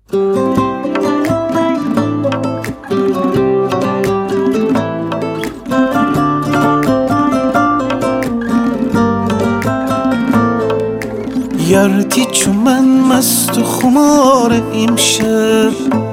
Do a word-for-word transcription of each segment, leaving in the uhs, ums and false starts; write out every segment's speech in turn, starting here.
یارتی چون من مست و خمار امشب،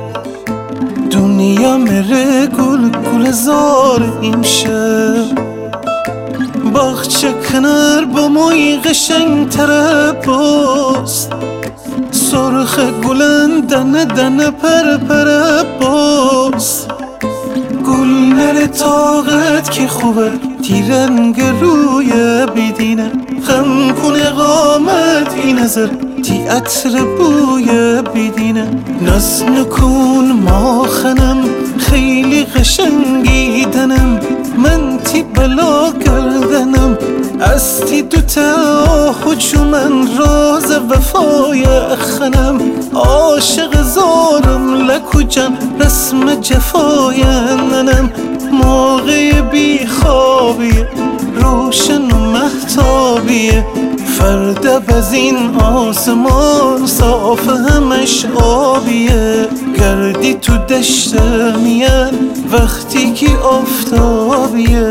دنیا مره گل گل زار امشب. باغچه کنار با موی قشنگ تره باست، سرخ گلن دنه دنه پر پر باست. گل نره طاقت که خوبه تیرنگ روی بیدینه، خم کنه قامت این نظر تی عطر بوی بیدینه. ناز نکن ما خنم خیلی قشنگی دنم، من تی بلا کردنم از تی دوتا خودشو من راز وفای خنم. عاشق زارم لکو جان رسم جفای ننم، موقع بی خوابیه روشن و مهتابیه. فردا بز این آسمان صاف همش آبیه، گردی تو دشت میان وقتی که آفتابیه.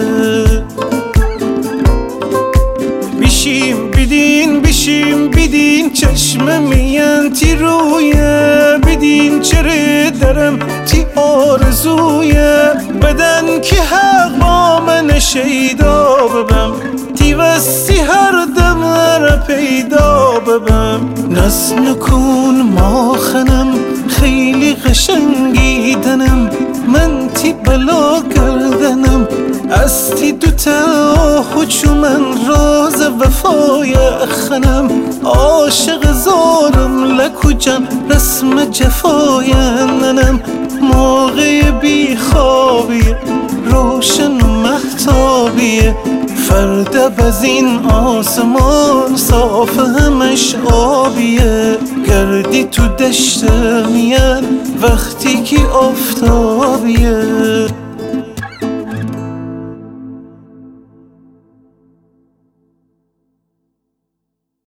بیشیم بیدین بیشیم بیدین چشم میان تی رویه، بیدین چره درم تی آرزویه. بدن که حق با من شیدا ببم، تی وستی هر دم را پیدا ببم. ناز نکن ما خنم خیلی قشنگی دنم، من تی بلا کردنم از تی دوتا خودشو من راز وفای خنم. عاشق زارم لکو جان رسم جفای ننم، موقع بی خوابیه روشن و مهتابیه. فردا بز این آسمان صاف همش آبیه، گردی تو دشت میان وقتی که آفتابیه.